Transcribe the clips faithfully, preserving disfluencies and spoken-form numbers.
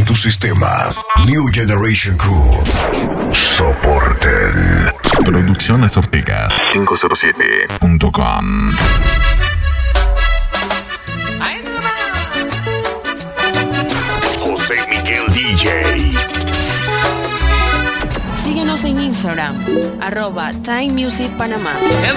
tu sistema. New Generation Crew. Soporten. Producciones Ortega cinco cero siete punto com. José Miguel D J. Síguenos en Instagram, arroba Time Music Panamá.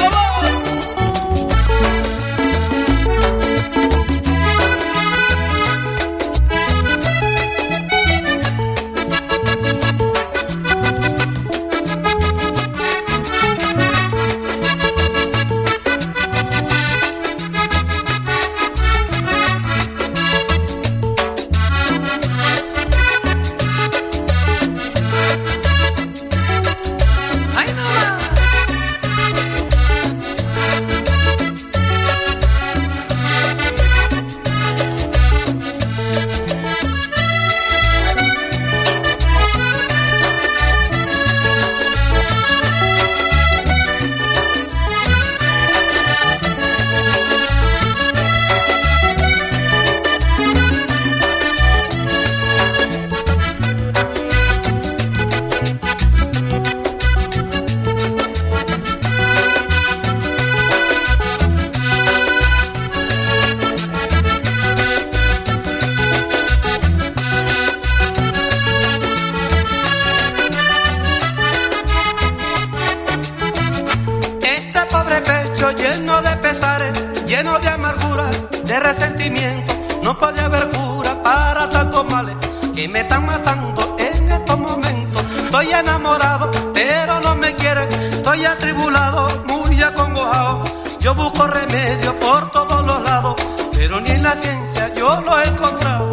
Lleno de pesares, lleno de amargura, de resentimiento, no puede haber cura para tantos males que me están matando en estos momentos. Estoy enamorado, pero no me quieren, estoy atribulado, muy acongojado. Yo busco remedio por todos los lados, pero ni en la ciencia yo lo he encontrado.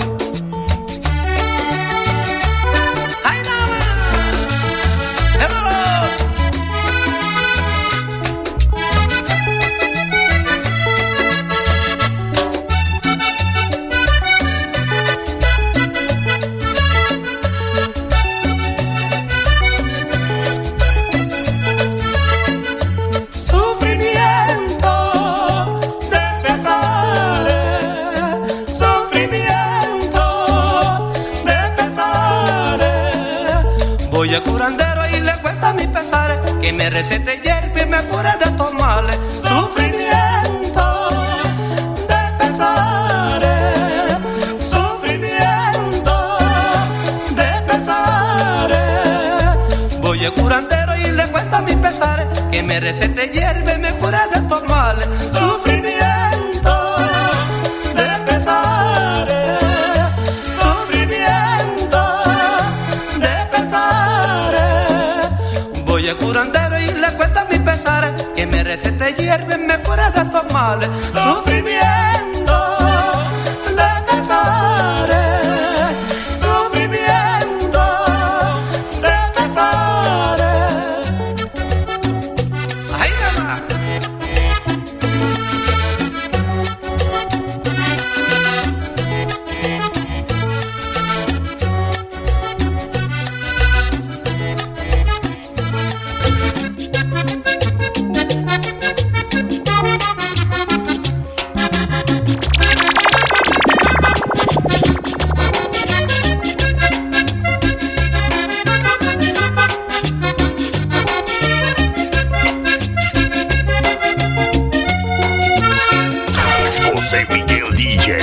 ¡Ay, nada! ¡Ébalo! Voy a curandero y le cuento mis pesares, que me recete hierba y me cure de estos males. Sufrimiento de pesares, sufrimiento de pesares. Voy a curandero y le cuento mis pesares, que me recete hierba y me cure de estos males. Sufrimiento de pesares, sufrimiento de pesares. Voy a curandero y le cuento mis pesares, que me recete hierba y me cure de estos males. Sufrimiento de pesares, sufrimiento de pesares. ¡Ay, mamá! José Miguel D J.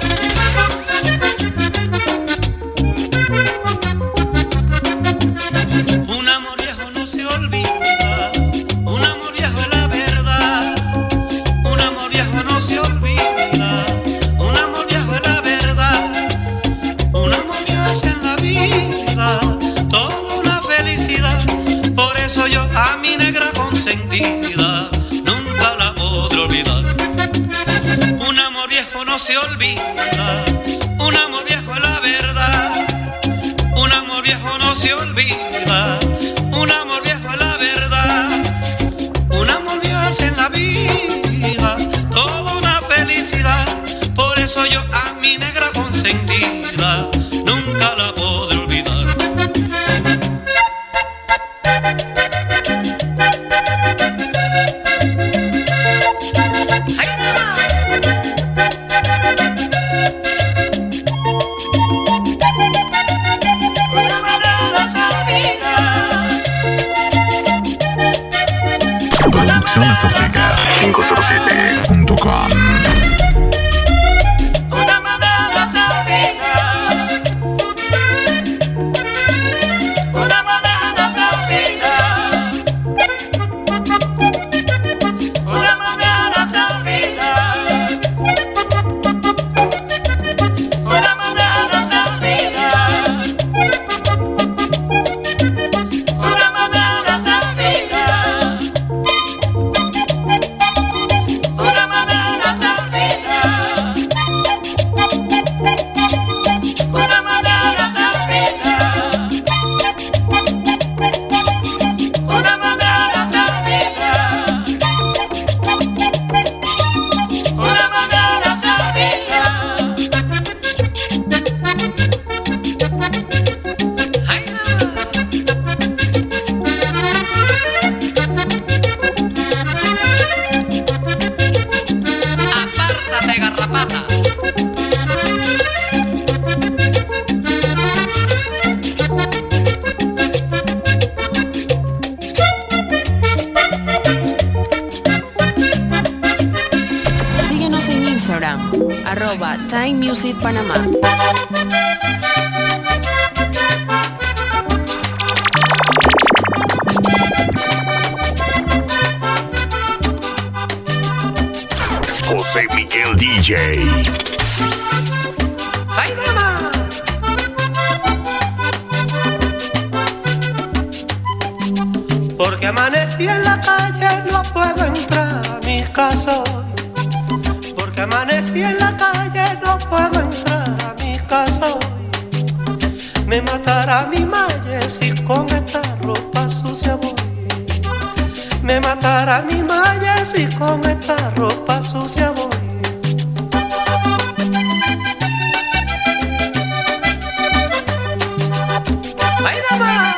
Un amor viejo no se olvida, un amor viejo es la verdad. Un amor viejo no se olvida, un amor viejo es la verdad. Un amor viejo es en la vida toda una felicidad. Por eso yo a mi negra consentida nunca la podré olvidar. Un amor viejo no se olvida, un amor viejo es la verdad. Un amor viejo no se olvida, un amor viejo es la verdad. Un amor viejo es en la vida toda una felicidad. Por eso yo a mi negra consentida nunca la podré olvidar. ¡Ay, mamá! Producciones Ortega cinco cero siete punto com. Una mañana se olvida, una mañana se olvida, una mañana se olvida, una mañana se olvida, una mañana se olvida, una mañana se arroba Time Music Panamá. José Miguel D J. ¡Ay, mamá! Porque amanecí en la calle, no puedo entrar a mi casa hoy. Porque amanecí en la calle, no puedo entrar a mi casa hoy. Me matará mi madre si con esta ropa sucia voy. Me matará mi madre si con esta ropa sucia voy. ¡Ay, nada más!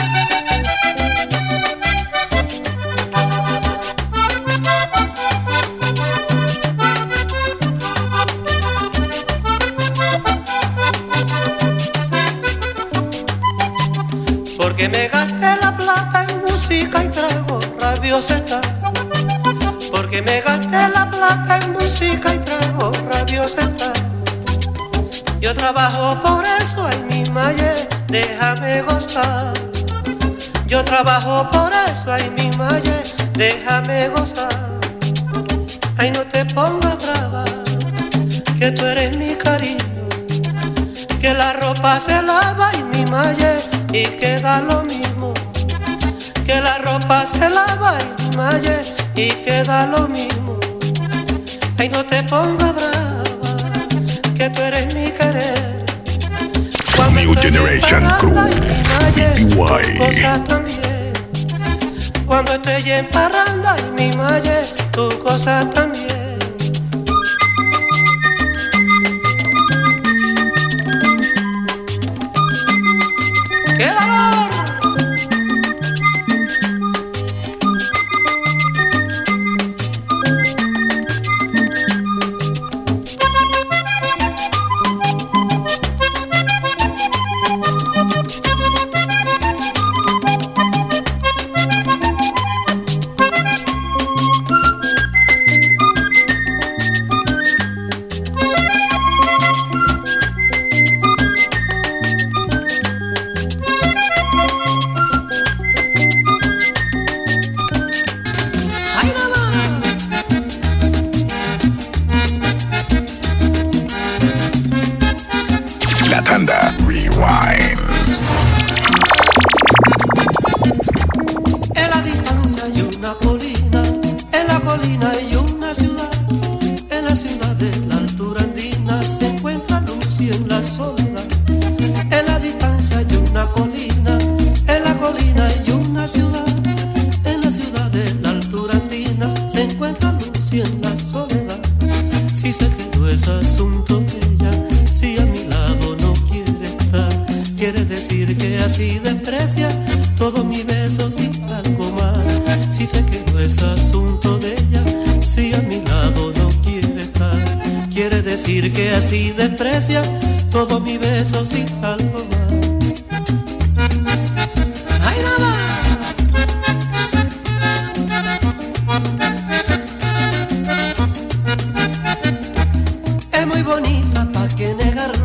Porque me gasté la plata en música y trago rabioso está. Porque me gasté la plata en música y trago rabioso está. Yo trabajo por eso, ay mi maye, déjame gozar. Yo trabajo por eso, ay mi maye, déjame gozar. Ay, no te pongas brava, que tú eres mi cariño. Que la ropa se lava y mi maye y queda lo mismo. Que la ropa se lava y mi maye y queda lo mismo. Ay, no te pongas brava, que tú eres mi querer. Cuando New Generation Crew, B T Y. Cuando estoy en parranda y mi maye, tu cosa también. ¡Qué dolor! La tanda Rewind. En la distancia hay una colina, en la colina hay una ciudad. En la ciudad de la altura andina se encuentra luz y en la soledad. En la distancia hay una colina, en la colina hay una ciudad. En la ciudad de la altura andina se encuentra luz y en la soledad. Si se quedó ese asunto de ella, si a mi lado no quiere estar, quiere decir que así desprecia todos mis besos y algo más. Si se quedó ese asunto de ella, si a mi lado no quiere estar, quiere decir que así desprecia todos mis besos y algo más. ¡Ay, nada!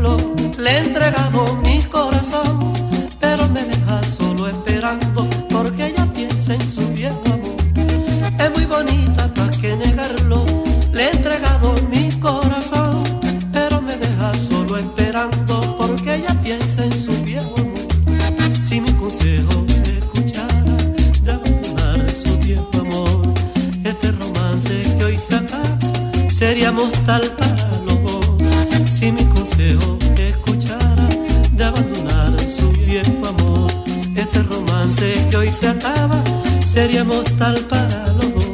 negarlo, le he entregado mi corazón, pero me deja solo esperando porque ella piensa en su viejo amor. Es muy bonita, para qué negarlo, le he entregado mi corazón, pero me deja solo esperando porque ella piensa en su viejo amor. Si mi consejo escuchara de abandonar su viejo amor, este romance que hoy se acaba sería mortal para los dos. Si mi consejo escuchara de abandonar su viejo amor, este romance que hoy se acaba sería mortal para los dos.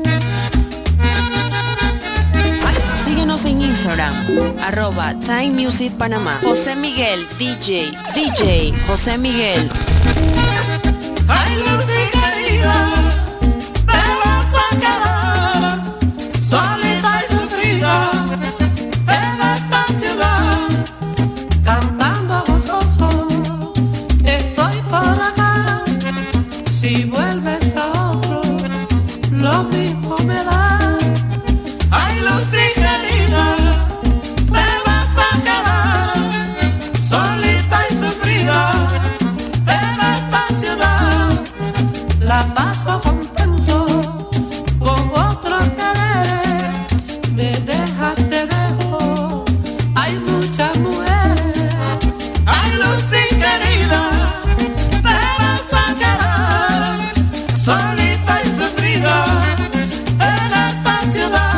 Síguenos en Instagram, arroba Time Music Panamá. José Miguel, D J, D J, José Miguel. Ay, Lucy querida, te vas a quedar solita y sufrida en esta ciudad, cantando gozoso, estoy por acá. Si vuelves a otro, lo mismo me da. Ay, Lucy querida, te vas a quedar solita y sufrida en esta ciudad. La paso contento con otros quereres, me dejas, te dejo, hay muchas mujeres. Ay, Lucy querida, te vas a quedar solita y sufrida en esta ciudad.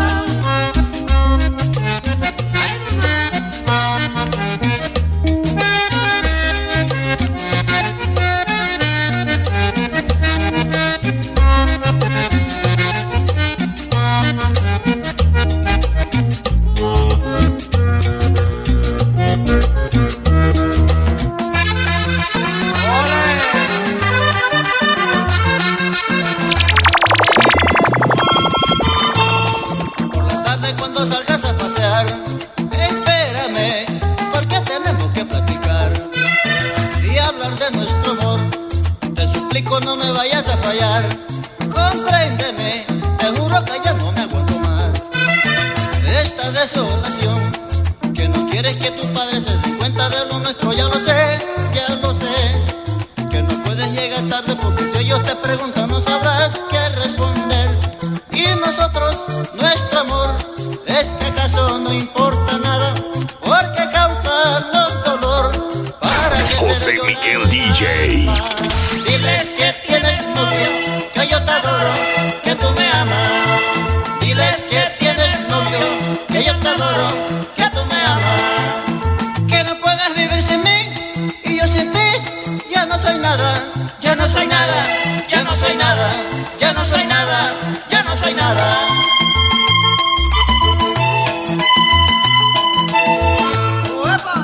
Por la tarde cuando salgas a pasear, espérame, porque tenemos que platicar y hablar de nuestro amor. Te suplico no me vayas a fallar, compréndeme, te juro que ya no me aguanto más. Esta desolación, que no quieres que tus padres se den cuenta de lo nuestro, ya lo sé, ya lo sé. Que no puedes llegar tarde porque si ellos te preguntan no sabrás qué responder. Y nosotros, nuestro amor, es que acaso no importa nada, porque causa el dolor. Para que José Miguel D J. diles que tienes novio, que yo te adoro, que tú me amas. Diles que tienes novio, que yo te adoro, que tú me amas. Que no puedes vivir sin mí y yo sin ti ya no soy nada, ya no soy nada, ya no soy nada, ya no soy nada, ya no soy nada. ¡Uepa!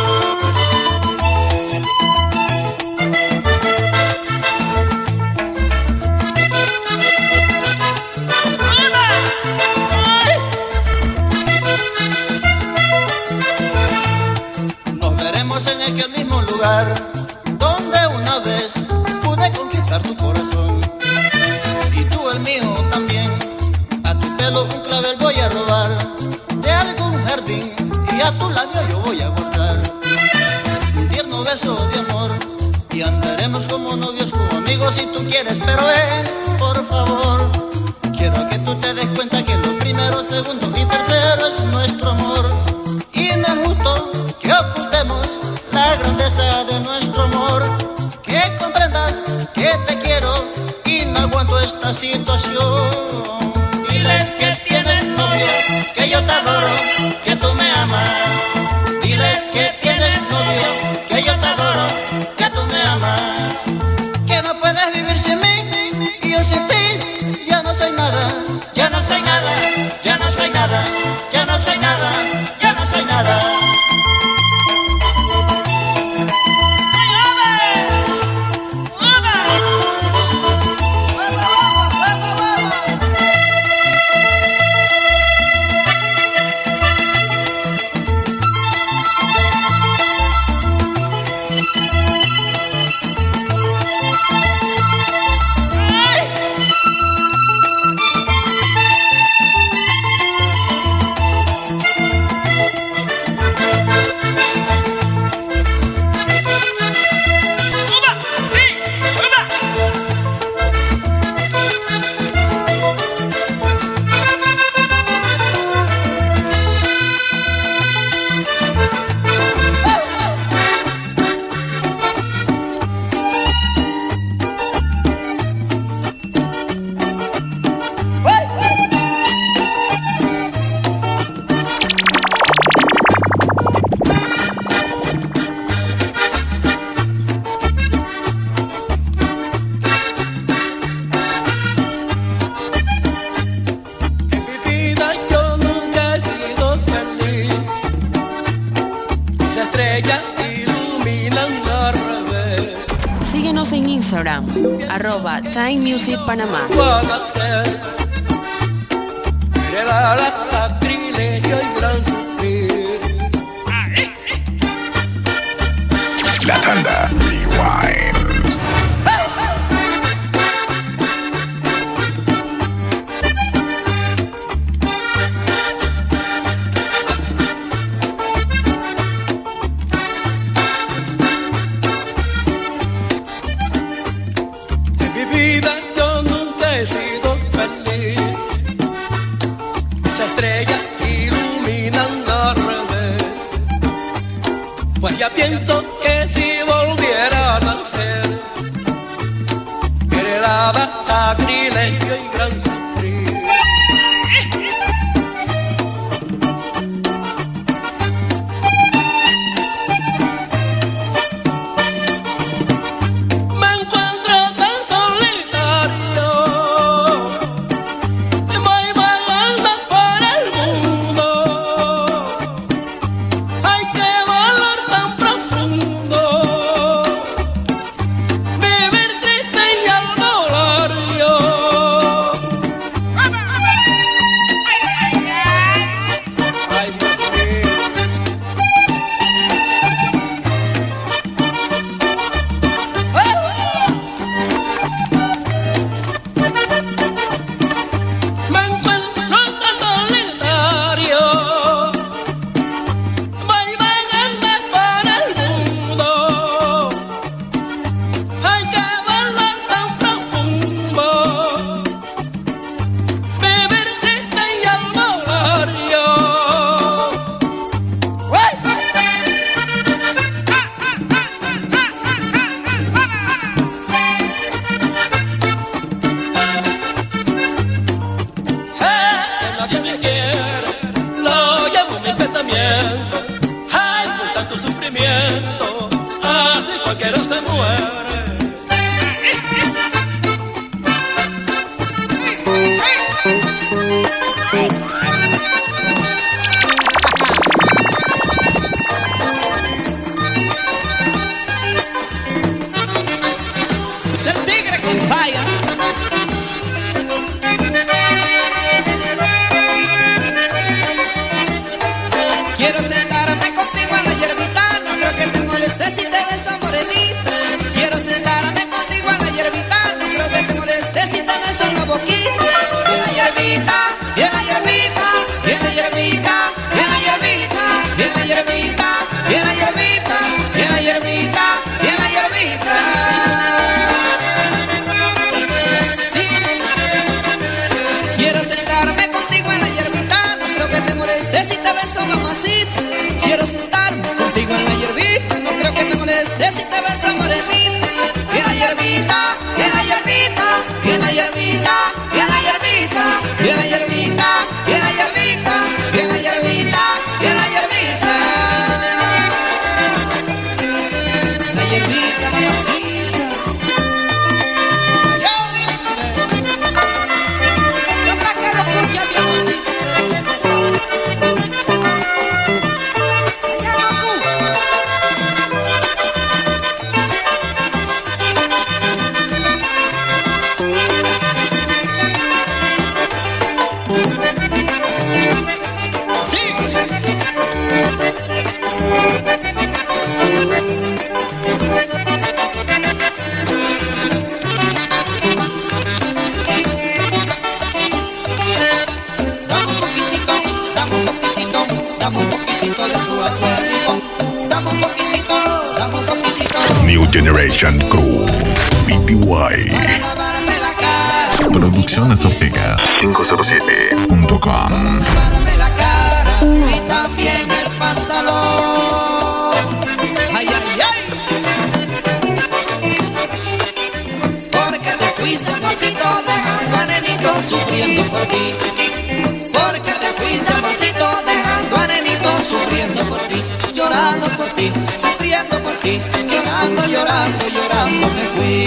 Nos veremos en aquel mismo lugar donde una vez pude conquistar tu corazón y tú el mío también. A tu pelo un clavel voy a robar de algún jardín y a tu labio yo voy a guardar un tierno beso de amor y andaremos como novios, como amigos si tú quieres, pero eh, por favor, quiero que tú te des cuenta que lo primero, segundo y tercero es nuestro amor. Y no es justo que ocultemos la grandeza de nuestro amor. Que comprendas que te quiero y no aguanto esta situación. Diles que tienes novio, que yo te adoro, que tú me amas. Diles que tienes novio, que yo te adoro, que tú me amas. Que no puedes vivir sin mí Síguenos en Instagram, arroba Time Music Panamá. La tanda Rewind. En mi vida yo nunca he sido feliz. Mis estrellas iluminan al revés. Pues ya pienso que si volviera a nacer, heredaba sacrilegio y gran sufrir. Me encuentro tan solitario, voy vagando por el mundo. Hay que volar tan profundo, vivir triste y al volar yo. Ay, Dios mío. Me encuentro tan solitario, voy vagando por el mundo. Hay que volar tan profundo, vivir triste y al volar yo. Sé que nadie me quiere, lo llevo en mi pensamiento. Ay, con tanto sufrimiento, así cualquiera se muere. Es el tigre con falla. Quiero sentarme contigo en la hierbita, no creo que te moleste si te beso morenita. Quiero sentarme contigo en la hierbita, no creo que te moleste si te beso en la boquita. Y en la hierbita, y en la hierbita, y en la hierbita, y en la hierbita, y en la hierbita, y en la hierbita, y en la hierbita, y en la hierbita. Sí. Quiero sentarme contigo en la hierbita, no creo que te moleste si te beso mamacita. Quiero sentarme contigo en la hierbita, no creo que te moleste si te beso morenita. Y en la hierbita, y en la hierbita, y en la hierbita, y en la hierbita, y en la hierbita, y en la hierbita, y en la hierbita, y en la hierbita. La hierbita, mamacita. Ay, yo para que lo escuche bien. Dame un poquitito, dame un poquitito, dame un poquitito de tu acuerdo. Dame un poquitito, dame un poquitito. New Generation Crew. B T Y. Para lavarme la cara. Producciones Ortega. cinco cero siete punto com. Lavarme la cara y también el pantalón. Ay, ay, ay. Porque te fuiste, amorcito, dejando a nenito sufriendo por ti. Porque te fuiste, amorcito, dejando a nenito sufriendo por ti. Llorando por ti, sufriendo por ti. Llorando, llorando, llorando me fui.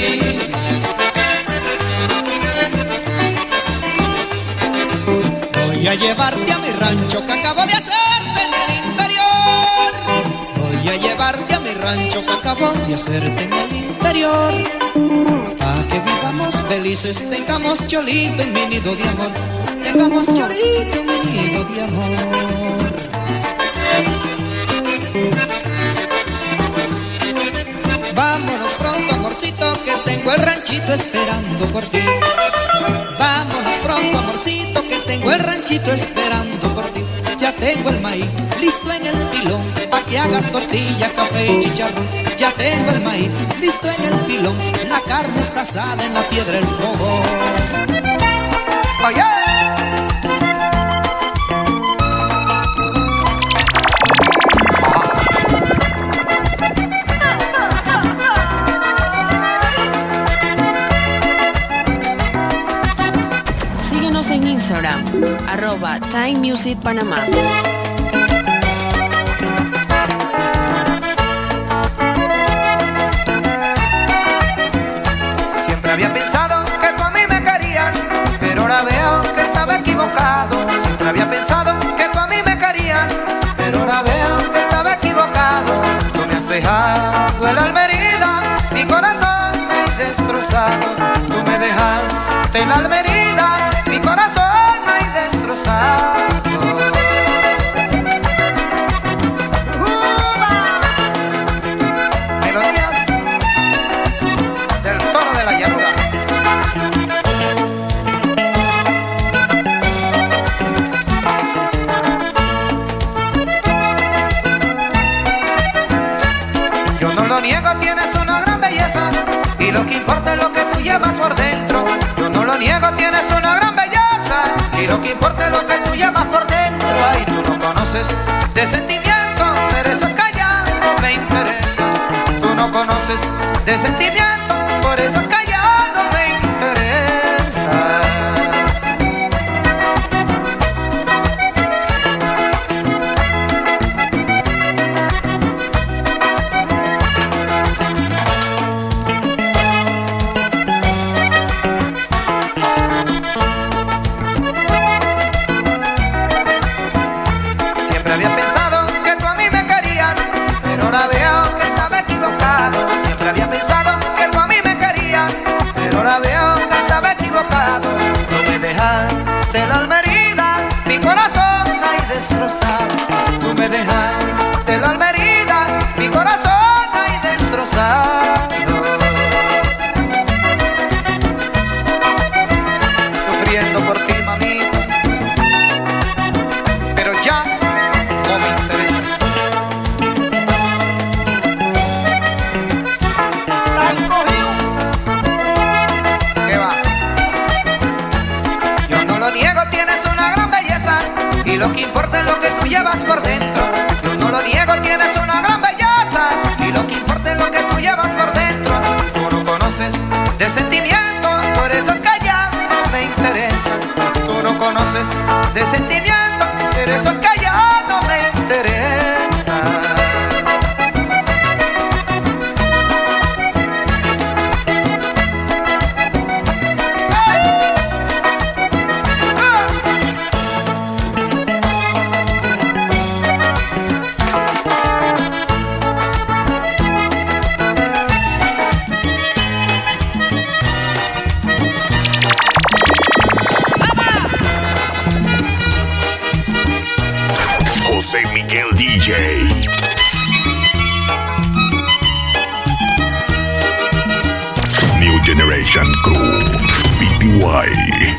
Voy a llevarte a mi rancho que acabo de hacerte en el interior. Voy a llevarte a mi mi rancho que acabo de hacerte en el interior. Pa' que vivamos felices, tengamos cholito en mi nido de amor. Tengamos cholito en mi nido de amor. Vámonos pronto, amorcito, que tengo el ranchito esperando por ti. Vámonos pronto, amorcito, que tengo el ranchito esperando por ti. Ya tengo el maíz listo en el pilón, pa' que hagas tortilla, café y chicharrón. Ya tengo el maíz listo en el pilón, la carne está asada en la piedra del fuego. ¡Oye! Síguenos en Instagram, arroba Time Music Panamá. Siempre había pensado que tú a mí me querías, pero ahora veo que estaba equivocado. Siempre había pensado que tú a mí me querías, pero ahora veo que estaba equivocado. Tú me has dejado en la Almerida, mi corazón me has destrozado. Tú me dejaste en la Almerida, mi corazón me has destrozado. Melodías del Toro de la Llanura. Yo no lo niego, tienes una gran belleza, y lo que importa es lo que tú llevas por dentro. Yo no lo niego, tienes una gran belleza, y lo que importa es lo que tú llevas por dentro. Ay, tú no conoces de sentimiento, pero eso es que ya no me interesa. Tú no conoces de sentimiento, por eso es que ya no me interesas. Siempre había pensado que tú a mí me querías, pero ahora veo que estaba equivocado. Siempre había pensado que tú a mí me querías, pero ahora veo que estaba equivocado. Tú me dejaste en la Almerida, mi corazón hay destrozado. Tú me dejaste en la Almerida, mi corazón hay destrozado. Sufriendo por ti, mamita, pero ya no me interesas. ¿Qué va? Yo no lo niego, tienes una gran belleza, y lo que importa es lo que tú llevas por dentro. Yo no lo niego, tienes una gran belleza, y lo que importa es lo que tú llevas por dentro. Tú no conoces de sentimiento, por eso es que ya no me interesas. Tú no conoces de sentimiento, por eso es que ya no me interesas. José Miguel D J. New Generation Crew, B P Y.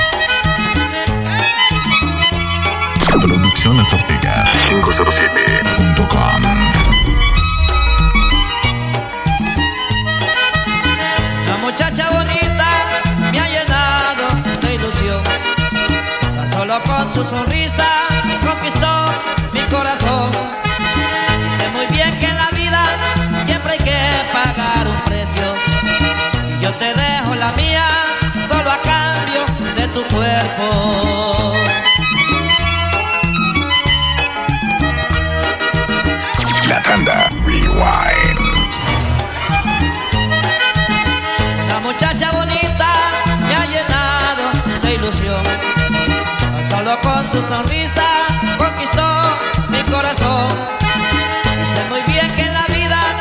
Producciones Ortega cinco cero siete punto com. La muchacha bonita me ha llenado de ilusión. Tan solo con su sonrisa conquistó mi corazón. Y sé muy bien que en la vida siempre hay que pagar un precio. Y yo te dejo la mía solo a cambio de tu cuerpo. La tanda Rewind. La muchacha bonita me ha llenado de ilusión. Tan solo con su sonrisa conquistó mi corazón. Y sé muy bien que en la vida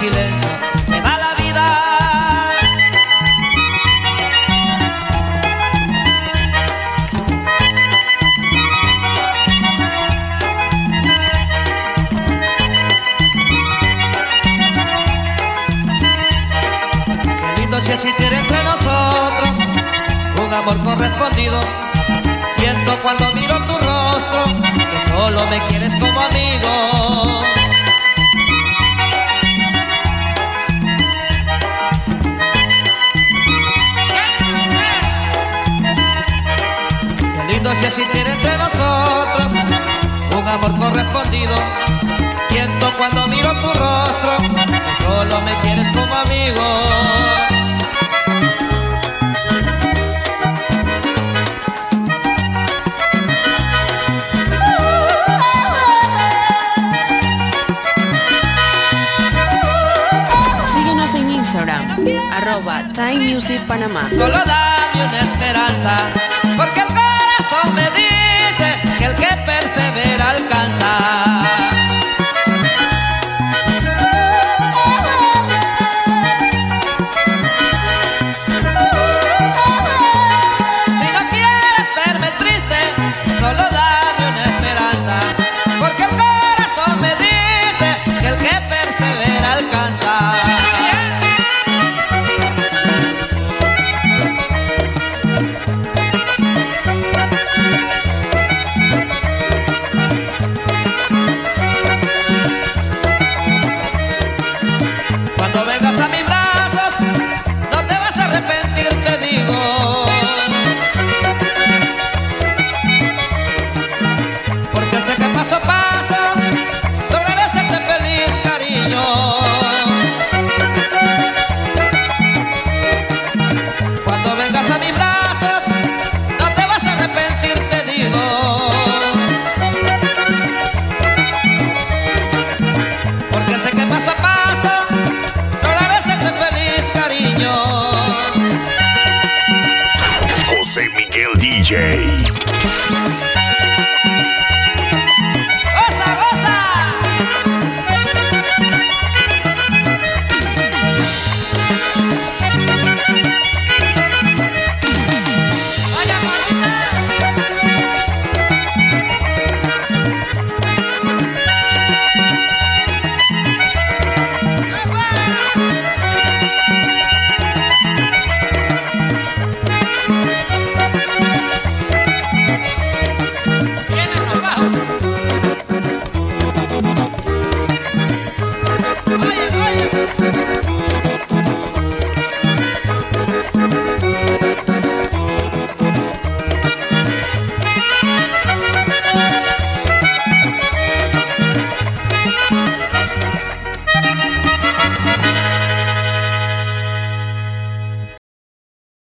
silencio se va la vida. Qué lindo si existiera entre nosotros un amor correspondido. Siento cuando miro tu rostro que solo me quieres como amigo. Qué lindo si existiera entre nosotros un amor correspondido. Siento cuando miro tu rostro que solo me quieres como amigo. Arroba Time Music Panamá. Solo dame una esperanza, porque el corazón me dice que el que persevera alcanza. Si no quieres verme triste, solo dame una esperanza, porque el corazón me dice que el que persevera alcanza. Cuando vengas a mis brazos, no te vas a arrepentir, te digo. Porque sé que paso a paso lograré hacerte feliz, cariño. Cuando vengas a mis brazos, no te vas a arrepentir, te digo. Porque sé que paso a paso José Miguel D J.